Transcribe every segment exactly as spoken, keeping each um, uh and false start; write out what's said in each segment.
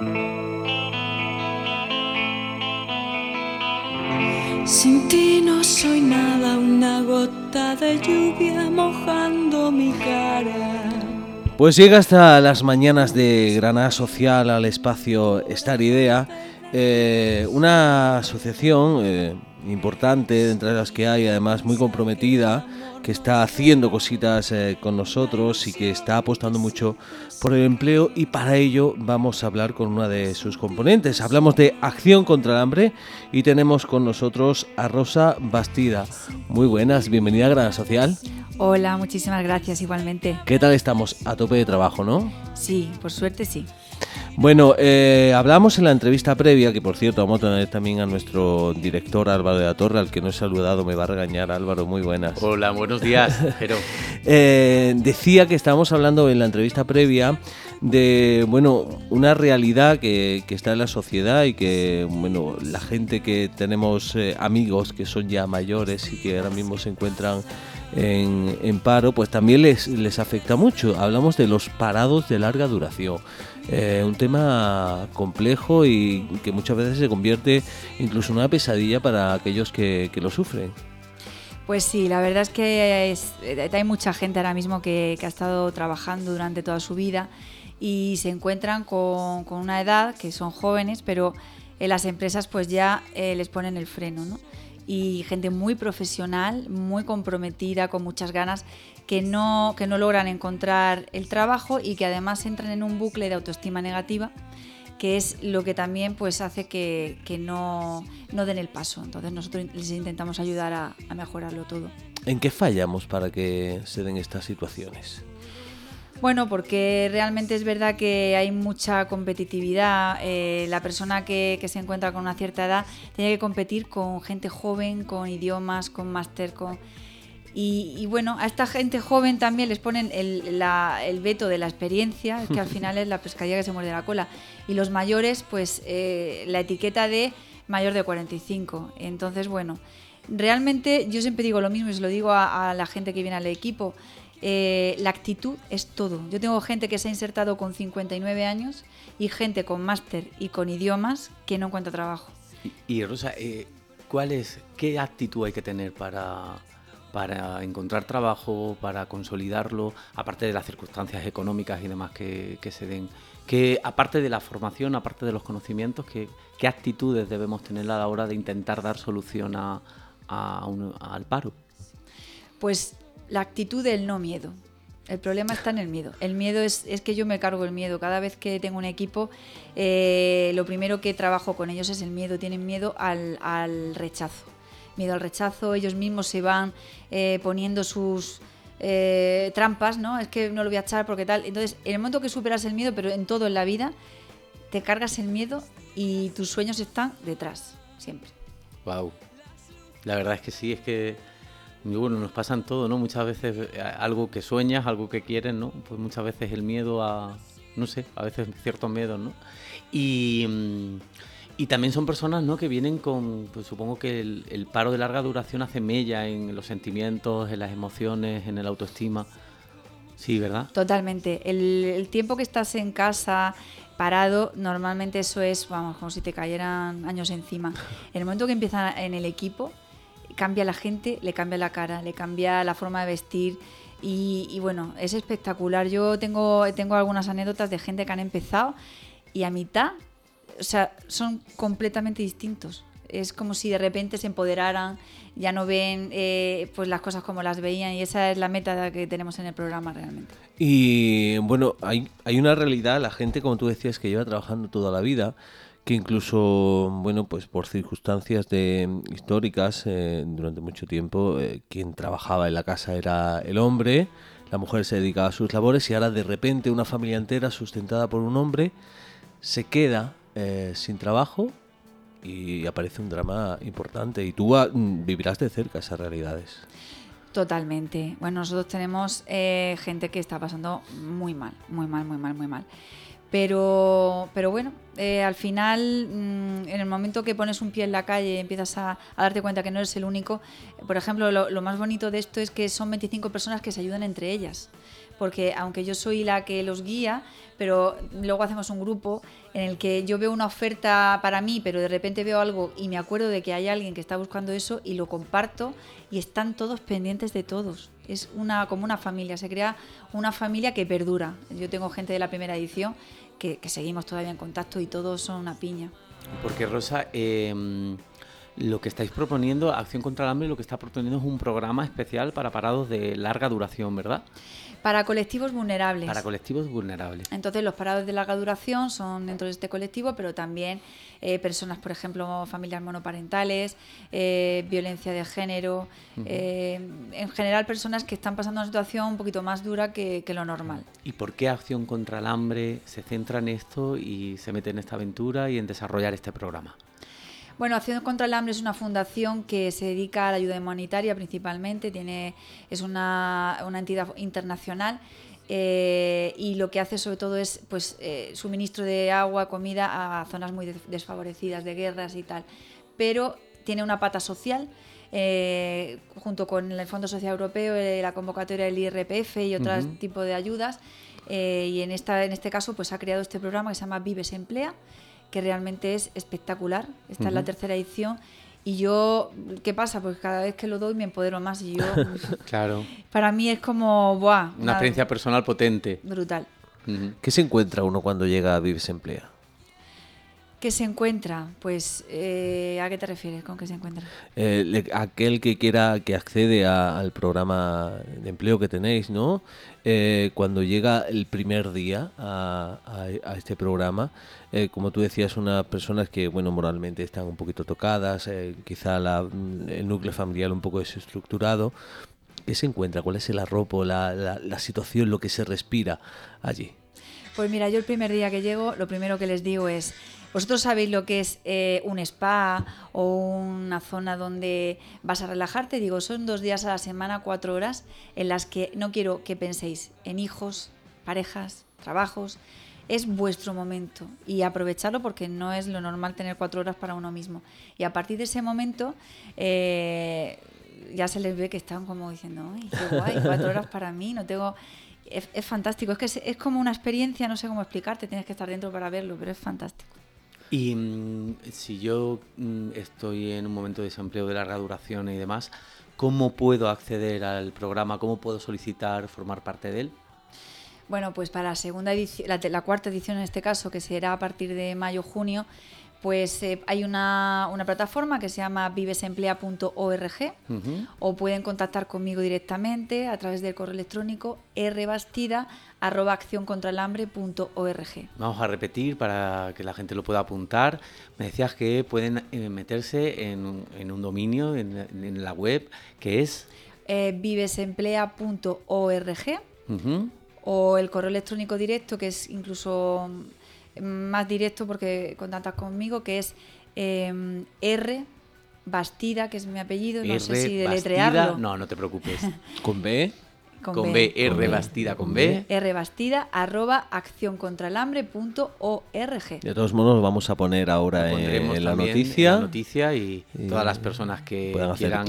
Sin ti no soy nada, una gota de lluvia mojando mi cara. Pues llega hasta las mañanas de Granada Social al espacio Estar Idea, eh, una asociación eh, importante, entre las que hay, además muy comprometida, que está haciendo cositas eh, con nosotros y que está apostando mucho por el empleo, y para ello vamos a hablar con una de sus componentes. Hablamos de Acción contra el Hambre y tenemos con nosotros a Rosa Bastida. Muy buenas, bienvenida a Granada Social. Hola, muchísimas gracias, igualmente. ¿Qué tal estamos? A tope de trabajo, ¿no? Sí, por suerte sí. Bueno, eh, hablamos en la entrevista previa, que por cierto vamos a tener también a nuestro director Álvaro de la Torre, al que no he saludado, me va a regañar. Álvaro, muy buenas. Hola, buenos días, Jero. eh, decía que estábamos hablando en la entrevista previa de, bueno, una realidad que, que está en la sociedad y que, bueno, la gente que tenemos eh, amigos que son ya mayores y que ahora mismo se encuentran en, en paro, pues también les, les afecta mucho. Hablamos de los parados de larga duración. Eh, un tema complejo y que muchas veces se convierte incluso en una pesadilla para aquellos que, que lo sufren. Pues sí, la verdad es que es, hay mucha gente ahora mismo que, que ha estado trabajando durante toda su vida y se encuentran con, con una edad que son jóvenes, pero en las empresas pues ya eh, les ponen el freno, ¿no? Y gente muy profesional, muy comprometida, con muchas ganas, que no, que no logran encontrar el trabajo y que además entran en un bucle de autoestima negativa, que es lo que también pues hace que, que no, no den el paso. Entonces nosotros les intentamos ayudar a, a mejorarlo todo. ¿En qué fallamos para que se den estas situaciones? Bueno, porque realmente es verdad que hay mucha competitividad. Eh, la persona que, que se encuentra con una cierta edad tiene que competir con gente joven, con idiomas, con máster, con... Y, y bueno, a esta gente joven también les ponen el, la, el veto de la experiencia, que al final es la pescadilla que se muerde la cola. Y los mayores, pues eh, la etiqueta de mayor de cuarenta y cinco. Entonces, bueno, realmente yo siempre digo lo mismo y se lo digo a, a la gente que viene al equipo. Eh, la actitud es todo. Yo tengo gente que se ha insertado con cincuenta y nueve años y gente con máster y con idiomas que no encuentra trabajo. Y, y Rosa, eh, ¿cuál es, qué actitud hay que tener para, para encontrar trabajo, para consolidarlo, aparte de las circunstancias económicas y demás que, que se den? Que, aparte de la formación, aparte de los conocimientos, ¿qué, qué actitudes debemos tener a la hora de intentar dar solución a, a un, al paro? Pues la actitud del no miedo. El problema está en el miedo. El miedo es, es que yo me cargo el miedo. Cada vez que tengo un equipo, eh, lo primero que trabajo con ellos es el miedo. Tienen miedo al, al rechazo. Miedo al rechazo. Ellos mismos se van eh, poniendo sus eh, trampas, ¿no? Es que no lo voy a echar porque tal. Entonces, en el momento que superas el miedo, pero en todo en la vida, te cargas el miedo y tus sueños están detrás, siempre. Wow. La verdad es que sí, es que y bueno, nos pasan todo, ¿no? Muchas veces algo que sueñas, algo que quieres, ¿no? Pues muchas veces el miedo a, no sé, a veces ciertos miedos, ¿no? Y, y también son personas, ¿no? Que vienen con, pues supongo que el, el paro de larga duración hace mella en los sentimientos, en las emociones, en el autoestima. Sí, ¿verdad? Totalmente. El, el tiempo que estás en casa parado, normalmente eso es, vamos, como si te cayeran años encima. En el momento que empiezan en el equipo, cambia la gente, le cambia la cara, le cambia la forma de vestir y, y bueno, es espectacular. Yo tengo, tengo algunas anécdotas de gente que han empezado y a mitad, o sea, son completamente distintos. Es como si de repente se empoderaran, ya no ven eh, pues las cosas como las veían y esa es la meta que tenemos en el programa realmente. Y bueno, hay, hay una realidad, la gente, como tú decías, que lleva trabajando toda la vida, que incluso, bueno, pues por circunstancias de, históricas, eh, durante mucho tiempo, eh, quien trabajaba en la casa era el hombre, la mujer se dedicaba a sus labores y ahora de repente una familia entera sustentada por un hombre se queda eh, sin trabajo y aparece un drama importante y tú a, vivirás de cerca esas realidades. Totalmente. Bueno, nosotros tenemos eh, gente que está pasando muy mal, muy mal, muy mal, muy mal. Pero, pero bueno, eh, al final, mmm, en el momento que pones un pie en la calle y empiezas a, a darte cuenta que no eres el único, por ejemplo, lo, lo más bonito de esto es que son veinticinco personas que se ayudan entre ellas. Porque aunque yo soy la que los guía, pero luego hacemos un grupo en el que yo veo una oferta para mí, pero de repente veo algo y me acuerdo de que hay alguien que está buscando eso y lo comparto y están todos pendientes de todos. Es una como una familia, se crea una familia que perdura. Yo tengo gente de la primera edición que, que seguimos todavía en contacto y todos son una piña. Porque Rosa, eh, lo que estáis proponiendo, Acción contra el Hambre, lo que está proponiendo es un programa especial para parados de larga duración, ¿verdad? Para colectivos vulnerables. Para colectivos vulnerables. Entonces, los parados de larga duración son dentro de este colectivo, pero también eh, personas, por ejemplo, familias monoparentales, eh, violencia de género, uh-huh. eh, en general personas que están pasando una situación un poquito más dura que, que lo normal. ¿Y por qué Acción contra el Hambre se centra en esto y se mete en esta aventura y en desarrollar este programa? Bueno, Acción contra el Hambre es una fundación que se dedica a la ayuda humanitaria principalmente, tiene, es una, una entidad internacional eh, y lo que hace sobre todo es pues, eh, suministro de agua, comida a zonas muy desfavorecidas de guerras y tal, pero tiene una pata social. Eh, junto con el Fondo Social Europeo, eh, la convocatoria del I R P F y otros uh-huh. tipos de ayudas eh, y en, esta, en este caso pues ha creado este programa que se llama Vives Emplea, que realmente es espectacular. Esta uh-huh. es la tercera edición y yo, ¿qué pasa? Pues cada vez que lo doy me empodero más y yo... Claro. Para mí es como... ¡buah! Una, una experiencia personal potente. Brutal. Uh-huh. ¿Qué se encuentra uno cuando llega a Vives Emplea? ¿Qué se encuentra? Pues, eh, ¿a qué te refieres con qué se encuentra? Eh, le, aquel que quiera, que accede a, al programa de empleo que tenéis, ¿no? Eh, cuando llega el primer día a, a, a este programa, eh, como tú decías, unas personas que, bueno, moralmente están un poquito tocadas, eh, quizá la, el núcleo familiar un poco desestructurado. ¿Qué se encuentra? ¿Cuál es el arropo, la, la, la situación, lo que se respira allí? Pues mira, yo el primer día que llego, lo primero que les digo es... ¿Vosotros sabéis lo que es eh, un spa o una zona donde vas a relajarte? Digo, son dos días a la semana, cuatro horas, en las que no quiero que penséis en hijos, parejas, trabajos. Es vuestro momento y aprovecharlo porque no es lo normal tener cuatro horas para uno mismo. Y a partir de ese momento eh, ya se les ve que están como diciendo, ¡ay, qué guay! Cuatro horas para mí, no tengo... Es, es fantástico, es que es, es como una experiencia, no sé cómo explicarte, tienes que estar dentro para verlo, pero es fantástico. Y mmm, si yo mmm, estoy en un momento de desempleo de larga duración y demás, ¿cómo puedo acceder al programa? ¿Cómo puedo solicitar formar parte de él? Bueno, pues para la segunda edición, la, la cuarta edición en este caso, que será a partir de mayo-junio, pues eh, hay una, una plataforma que se llama vivesemplea punto org uh-huh. o pueden contactar conmigo directamente a través del correo electrónico rbastida arroba acción contra el hambre punto org. Vamos a repetir para que la gente lo pueda apuntar. Me decías que pueden eh, meterse en, en un dominio, en, en la web, que es... Eh, vivesemplea punto org uh-huh. o el correo electrónico directo, que es incluso... más directo porque contactas conmigo, que es eh, R Bastida, que es mi apellido, no R sé si deletrearlo. Bastida, no, no te preocupes. ¿Con B? Con, con B. B, R con Bastida con B. R Bastida arroba acción contra el hambre punto org. De todos modos lo vamos a poner ahora en, en la noticia. En la noticia y, y todas las personas que quieran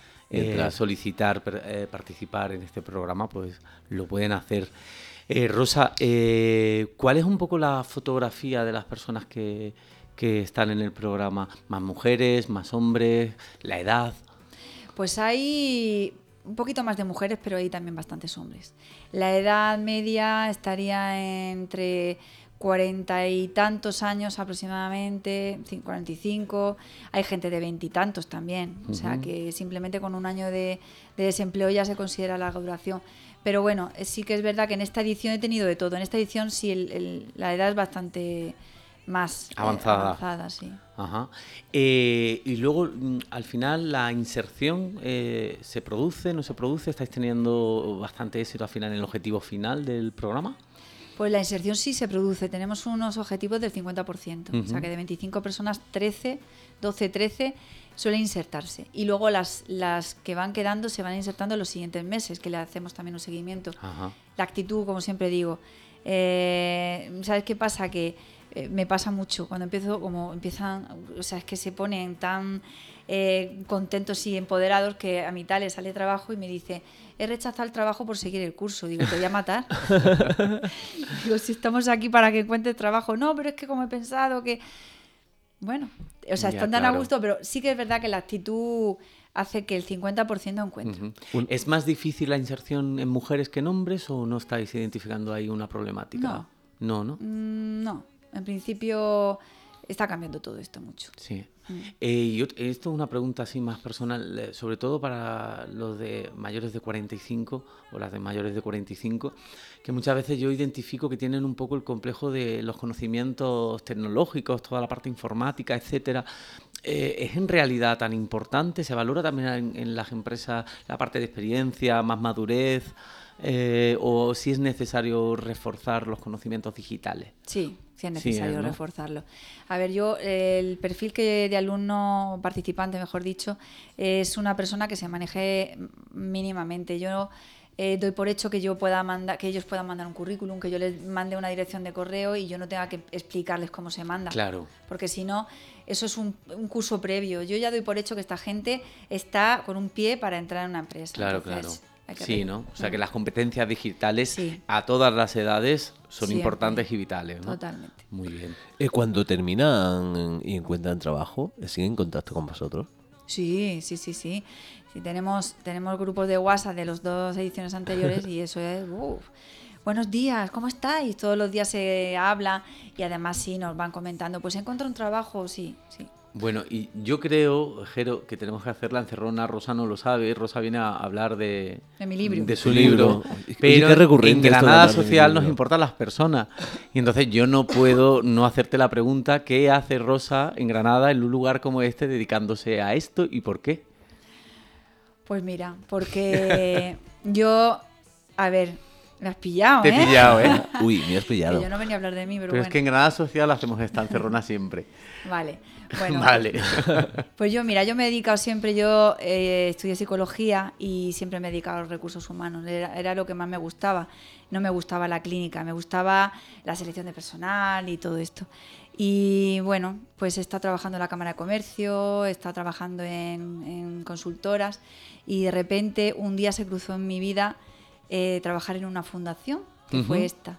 eh, solicitar eh, participar en este programa, pues lo pueden hacer. Eh, Rosa, eh, ¿cuál es un poco la fotografía de las personas que, que están en el programa? ¿Más mujeres, más hombres, la edad? Pues hay un poquito más de mujeres, pero hay también bastantes hombres. La edad media estaría entre cuarenta y tantos años aproximadamente, cuarenta y cinco. Hay gente de veintitantos también, uh-huh. o sea que simplemente con un año de, de desempleo ya se considera larga duración. Pero bueno, sí que es verdad que en esta edición he tenido de todo. En esta edición sí el, el, la edad es bastante más avanzada. Eh, avanzada sí. Ajá. Eh, y luego, al final, la inserción eh, ¿se produce, no se produce? ¿Estáis teniendo bastante éxito al final en el objetivo final del programa? Pues la inserción sí se produce. Tenemos unos objetivos del cincuenta por ciento. Uh-huh. O sea que de veinticinco personas, trece, doce, trece suelen insertarse. Y luego las, las que van quedando se van insertando en los siguientes meses, que le hacemos también un seguimiento. Ajá. La actitud, como siempre digo, Eh, ¿Sabes qué pasa? Que eh, me pasa mucho cuando empiezo, como empiezan, o sea, es que se ponen tan eh, contentos y empoderados que a mitad le sale trabajo y me dice, he rechazado el trabajo por seguir el curso. Digo, te voy a matar. Digo, si estamos aquí para que encuentres trabajo. No, pero es que como he pensado que... Bueno, o sea, Ya, están tan a claro. gusto, pero sí que es verdad que la actitud hace que el cincuenta por ciento encuentre. Ujú. ¿Es más difícil la inserción en mujeres que en hombres o no estáis identificando ahí una problemática? No. No, ¿no? Mm, no, en principio está cambiando todo esto mucho. Sí. Eh, y ot- esto es una pregunta así más personal, eh, sobre todo para los de mayores de cuarenta y cinco o las de mayores de cuarenta y cinco, que muchas veces yo identifico que tienen un poco el complejo de los conocimientos tecnológicos, toda la parte informática, etcétera. Eh, ¿Es en realidad tan importante? ¿Se valora también en, en las empresas la parte de experiencia, más madurez? Eh, ¿O si es necesario reforzar los conocimientos digitales? Sí, sí es Sí, necesario ¿no? reforzarlo. A ver, yo, eh, el perfil que de alumno participante, mejor dicho, es una persona que se maneje mínimamente. Yo eh, doy por hecho que yo pueda mandar, que ellos puedan mandar un currículum, que yo les mande una dirección de correo y yo no tenga que explicarles cómo se manda. Claro. Porque si no, eso es un, un curso previo. Yo ya doy por hecho que esta gente está con un pie para entrar en una empresa. Claro, Entonces, claro. hay que Sí, re- ¿no? O sea que las competencias digitales Sí. a todas las edades son Siempre. importantes y vitales, ¿no? Totalmente. Muy bien. Eh, cuando terminan y encuentran trabajo, ¿siguen en contacto con vosotros? Sí, sí, sí, sí. Sí, tenemos, tenemos grupos de WhatsApp de las dos ediciones anteriores y eso es... uf. Buenos días, ¿cómo estáis? Todos los días se habla y además sí, nos van comentando, pues encuentro un trabajo, sí, sí. Bueno, y yo creo, Jero, que tenemos que hacer la encerrona. Rosa no lo sabe. Rosa viene a hablar de, De mi libro. de su Su libro. libro. Oye, Pero qué recurrente en esto de Granada hablar de mi Social nos libro. importan las personas. Y entonces yo no puedo no hacerte la pregunta, ¿qué hace Rosa en Granada en un lugar como este dedicándose a esto y por qué? Pues mira, porque yo, a ver, me has pillado, Te ¿eh? he pillado, ¿eh? Uy, me has Que pillado. yo no venía a hablar de mí, pero, Pero es bueno. que en Granada Social hacemos esta encerrona siempre. Vale, bueno. Vale. Pues yo, mira, yo me he dedicado siempre, yo eh, estudié psicología y siempre me he dedicado a los recursos humanos, era, era lo que más me gustaba. No me gustaba la clínica, me gustaba la selección de personal y todo esto. Y bueno, pues he estado trabajando en la Cámara de Comercio, he estado trabajando en, en consultoras y de repente un día se cruzó en mi vida eh, trabajar en una fundación, que Ujú. fue esta.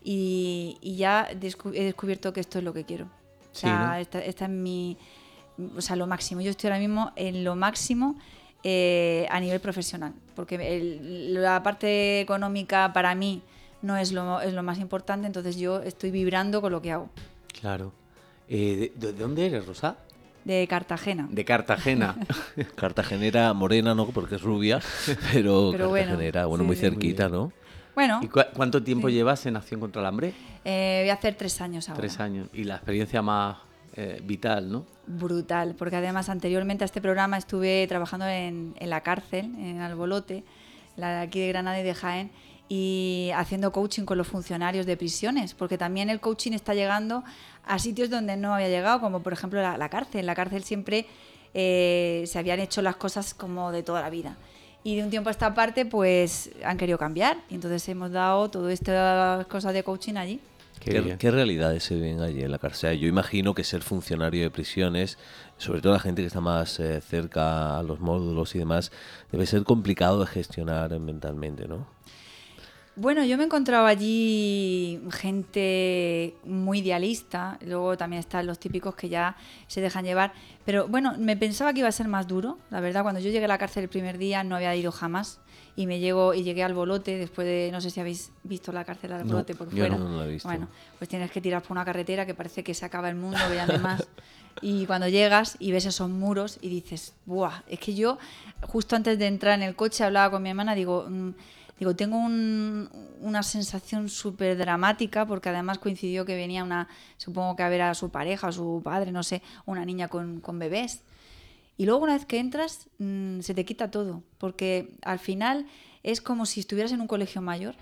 Y, y ya descu- he descubierto que esto es lo que quiero. O Sí, sea, ¿no? esta, esta es mi, o sea, lo máximo. Yo estoy ahora mismo en lo máximo eh, a nivel profesional, porque el- la parte económica para mí no es lo, es lo más importante, entonces yo estoy vibrando con lo que hago. Claro. Eh, ¿de, de dónde eres, Rosa? De Cartagena. De Cartagena. Cartagenera morena, ¿no? Porque es rubia, pero, Pero bueno, Cartagenera, bueno, sí, muy sí. cerquita, ¿no? Bueno, ¿Y cua- cuánto tiempo Sí. llevas en Acción contra el Hambre? eh, voy a hacer tres años ahora. Tres años. Y la experiencia más eh, vital, ¿no? Brutal, porque además anteriormente a este programa estuve trabajando en, en la cárcel, en Albolote, la de aquí de Granada y de Jaén, y haciendo coaching con los funcionarios de prisiones, porque también el coaching está llegando a sitios donde no había llegado, como por ejemplo la, la cárcel. En la cárcel siempre eh, se habían hecho las cosas como de toda la vida. Y de un tiempo a esta parte, pues han querido cambiar, y entonces hemos dado todas estas cosas de coaching allí. Qué ¿Qué, bien. qué realidades se ven allí en la cárcel? Yo imagino que ser funcionario de prisiones, sobre todo la gente que está más eh, cerca a los módulos y demás, debe ser complicado de gestionar mentalmente, ¿no? Bueno, yo me he encontrado allí gente muy idealista, luego también están los típicos que ya se dejan llevar, pero bueno, me pensaba que iba a ser más duro, la verdad, cuando yo llegué a la cárcel el primer día no había ido jamás y me llego y llegué al Bolote después de, no sé si habéis visto la cárcel al No, Bolote por yo fuera. no, no la he visto. Bueno, pues tienes que tirar por una carretera que parece que se acaba el mundo, que ya no hay más. Y cuando llegas y ves esos muros y dices, ¡buah! Es que yo, justo antes de entrar en el coche, hablaba con mi hermana, digo, mm, digo tengo un- una sensación súper dramática, porque además coincidió que venía una, supongo que a ver a su pareja o su padre, no sé, una niña con, con bebés. Y luego una vez que entras, mmm, se te quita todo, porque al final es como si estuvieras en un colegio mayor,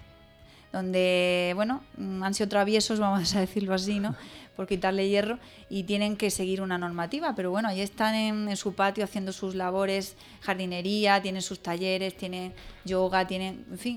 donde, bueno, mm, han sido traviesos, vamos a decirlo así, ¿no? Por quitarle hierro, y tienen que seguir una normativa, pero bueno, ahí están en, en su patio haciendo sus labores, jardinería, tienen sus talleres, tienen yoga, tienen, en fin,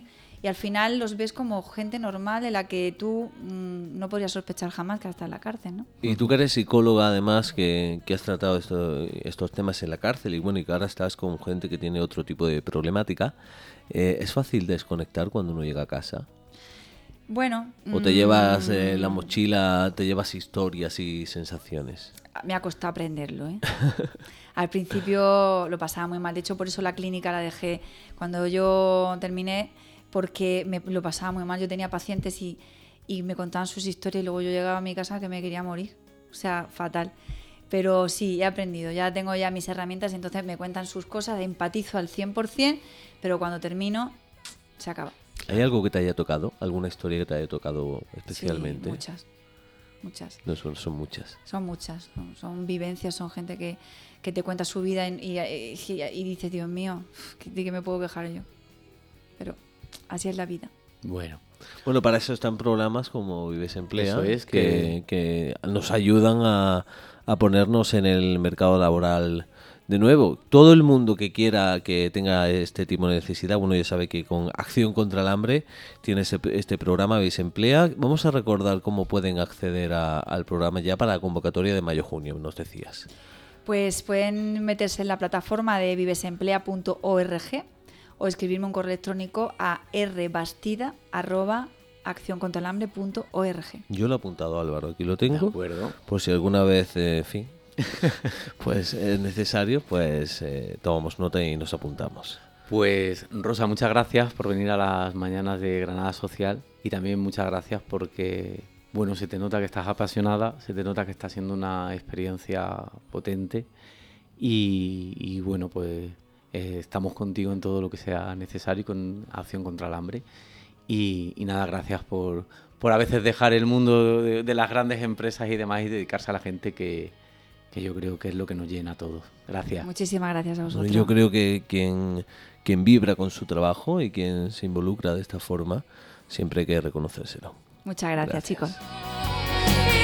y al final los ves como gente normal en la que tú mmm, no podrías sospechar jamás que hasta en la cárcel, ¿no? Y tú que eres psicóloga además, que, que has tratado esto, estos temas en la cárcel y bueno, y que ahora estás con gente que tiene otro tipo de problemática, eh, ¿es fácil desconectar cuando uno llega a casa? Bueno... ¿O te llevas eh, la mochila, te llevas historias y sensaciones? Me ha costado aprenderlo, ¿eh? Al principio lo pasaba muy mal. De hecho, por eso la clínica la dejé cuando yo terminé, porque me lo pasaba muy mal. Yo tenía pacientes y, y me contaban sus historias y luego yo llegaba a mi casa que me quería morir. O sea, fatal. Pero sí, he aprendido. Ya tengo ya mis herramientas, entonces me cuentan sus cosas, empatizo al cien por ciento, pero cuando termino, se acaba. ¿Hay algo que te haya tocado? ¿Alguna historia que te haya tocado especialmente? Sí, muchas, muchas. No, son, son muchas. Son muchas, son, son vivencias, son gente que, que te cuenta su vida y, y, y, y dices, Dios mío, ¿de qué me puedo quejar yo? Pero así es la vida. Bueno. Bueno, para eso están programas como Vives Emplea, Eso es que, que... que nos ayudan a, a ponernos en el mercado laboral. De nuevo, todo el mundo que quiera que tenga este tipo de necesidad, bueno, ya sabe que con Acción contra el Hambre tiene ese, este programa Vives Emplea. Vamos a recordar cómo pueden acceder a, al programa ya para la convocatoria de mayo-junio, nos decías. Pues pueden meterse en la plataforma de vivesemplea punto org o escribirme un correo electrónico a rbastida arroba acción contra el hambre punto org. Yo lo he apuntado, Álvaro, aquí lo tengo. De acuerdo. Por si alguna vez, eh, en fin, pues es necesario, pues eh, tomamos nota y nos apuntamos. Pues Rosa, muchas gracias por venir a las mañanas de Granada Social y también muchas gracias porque, bueno, se te nota que estás apasionada, se te nota que está siendo una experiencia potente y, y bueno, pues eh, estamos contigo en todo lo que sea necesario con Acción contra el Hambre y, y nada, gracias por, por a veces dejar el mundo de, de las grandes empresas y demás y dedicarse a la gente que que yo creo que es lo que nos llena a todos. Gracias. Muchísimas gracias a vosotros. Bueno, yo creo que quien, quien vibra con su trabajo y quien se involucra de esta forma, siempre hay que reconocérselo. Muchas gracias, Gracias. chicos.